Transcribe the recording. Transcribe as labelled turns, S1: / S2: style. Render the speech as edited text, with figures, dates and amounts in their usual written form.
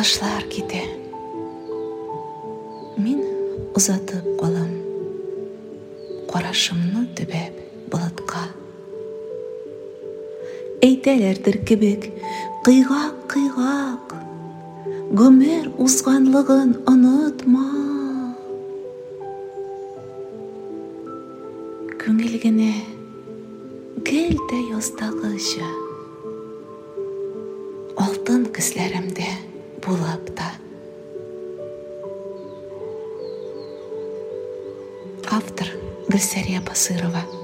S1: кышлар ките. Мин узатып калам карашымны төбәп болотка. Әйтәләрдер кебек кыйгак, гомер узганлыгын онытма. Күңел генә гел дә яздагыча алтын көсләремдә булып та. Автор Гөлсәрия Басырова.